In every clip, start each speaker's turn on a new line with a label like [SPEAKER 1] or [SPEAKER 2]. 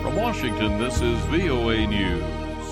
[SPEAKER 1] From Washington, this is VOA News.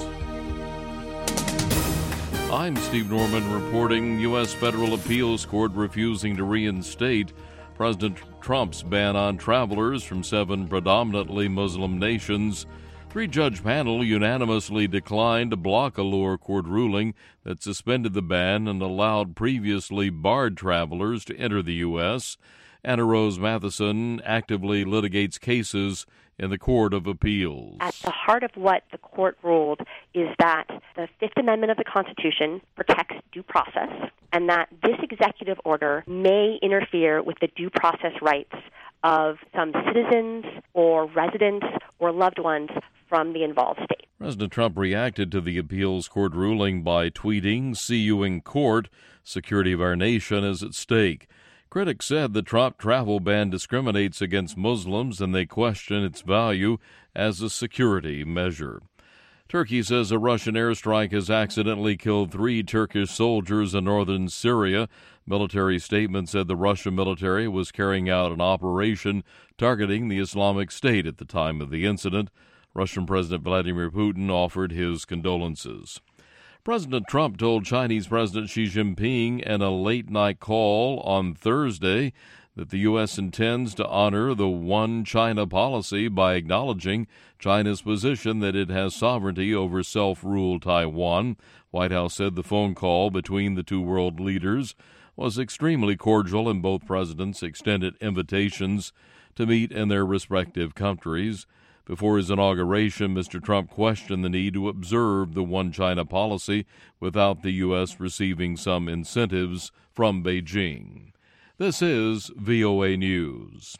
[SPEAKER 1] I'm Steve Norman reporting U.S. Federal Appeals Court refusing to reinstate President Trump's ban on travelers from 7 predominantly Muslim nations. 3-judge panel unanimously declined to block a lower court ruling that suspended the ban and allowed previously barred travelers to enter the U.S. Anna Rose Matheson actively litigates cases in the Court of Appeals.
[SPEAKER 2] At the heart of what the court ruled is that the Fifth Amendment of the Constitution protects due process, and that this executive order may interfere with the due process rights of some citizens or residents or loved ones from the involved state.
[SPEAKER 1] President Trump reacted to the appeals court ruling by tweeting, "See you in court. Security of our nation is at stake." Critics said the Trump travel ban discriminates against Muslims and they question its value as a security measure. Turkey says a Russian airstrike has accidentally killed 3 Turkish soldiers in northern Syria. Military statement said the Russian military was carrying out an operation targeting the Islamic State at the time of the incident. Russian President Vladimir Putin offered his condolences. President Trump told Chinese President Xi Jinping in a late-night call on Thursday that the U.S. intends to honor the One China policy by acknowledging China's position that it has sovereignty over self-ruled Taiwan. White House said the phone call between the 2 world leaders was extremely cordial and both presidents extended invitations to meet in their respective countries. Before his inauguration, Mr. Trump questioned the need to observe the One China policy without the U.S. receiving some incentives from Beijing. This is VOA News.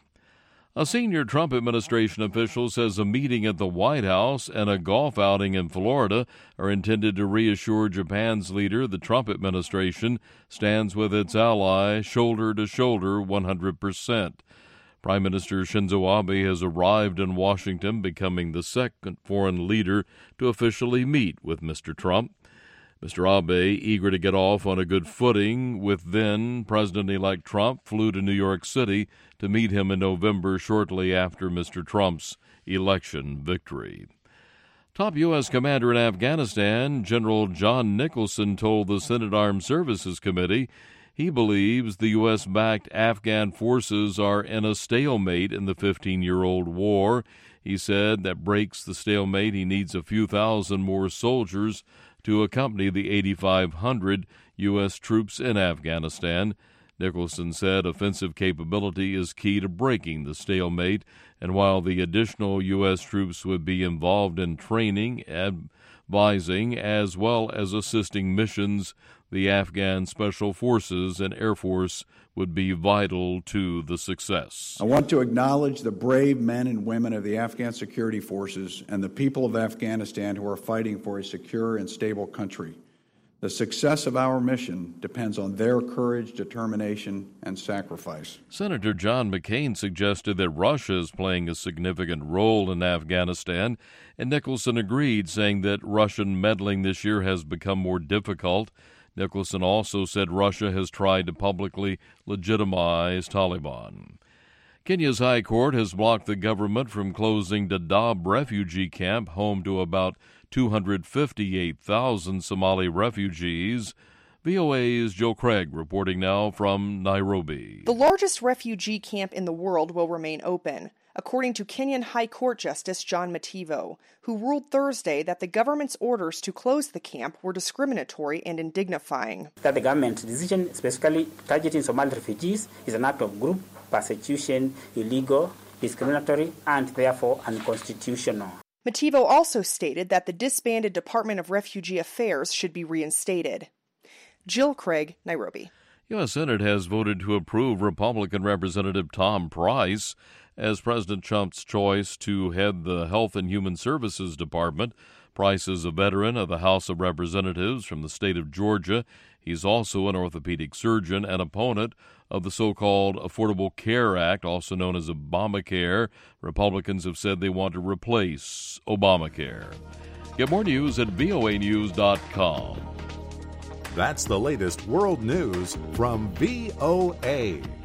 [SPEAKER 1] A senior Trump administration official says a meeting at the White House and a golf outing in Florida are intended to reassure Japan's leader the Trump administration stands with its ally shoulder to shoulder 100%. Prime Minister Shinzo Abe has arrived in Washington, becoming the second foreign leader to officially meet with Mr. Trump. Mr. Abe, eager to get off on a good footing with then-President-elect Trump, flew to New York City to meet him in November shortly after Mr. Trump's election victory. Top U.S. commander in Afghanistan, General John Nicholson, told the Senate Armed Services Committee he believes the U.S.-backed Afghan forces are in a stalemate in the 15-year-old war. He said that breaks the stalemate, he needs a few thousand more soldiers to accompany the 8,500 U.S. troops in Afghanistan. Nicholson said offensive capability is key to breaking the stalemate, and while the additional U.S. troops would be involved in training, advising, as well as assisting missions, the Afghan Special Forces and Air Force would be vital to the success.
[SPEAKER 3] I want to acknowledge the brave men and women of the Afghan security forces and the people of Afghanistan who are fighting for a secure and stable country. The success of our mission depends on their courage, determination, and sacrifice.
[SPEAKER 1] Senator John McCain suggested that Russia is playing a significant role in Afghanistan, and Nicholson agreed, saying that Russian meddling this year has become more difficult. Nicholson also said Russia has tried to publicly legitimize Taliban. Kenya's High Court has blocked the government from closing Dadaab refugee camp, home to about 258,000 Somali refugees. VOA's Jill Craig reporting now from Nairobi.
[SPEAKER 4] The largest refugee camp in the world will remain open, according to Kenyan High Court Justice John Mativo, who ruled Thursday that the government's orders to close the camp were discriminatory and indignifying.
[SPEAKER 5] That the government's decision, specifically targeting Somali refugees, is an act of group persecution, illegal, discriminatory, and therefore unconstitutional.
[SPEAKER 4] Mativo also stated that the disbanded Department of Refugee Affairs should be reinstated. Jill Craig, Nairobi.
[SPEAKER 1] U.S. Senate has voted to approve Republican Representative Tom Price as President Trump's choice to head the Health and Human Services Department. Price is a veteran of the House of Representatives from the state of Georgia. He's also an orthopedic surgeon and opponent of the so-called Affordable Care Act, also known as Obamacare. Republicans have said they want to replace Obamacare. Get more news at voanews.com.
[SPEAKER 6] That's the latest world news from VOA.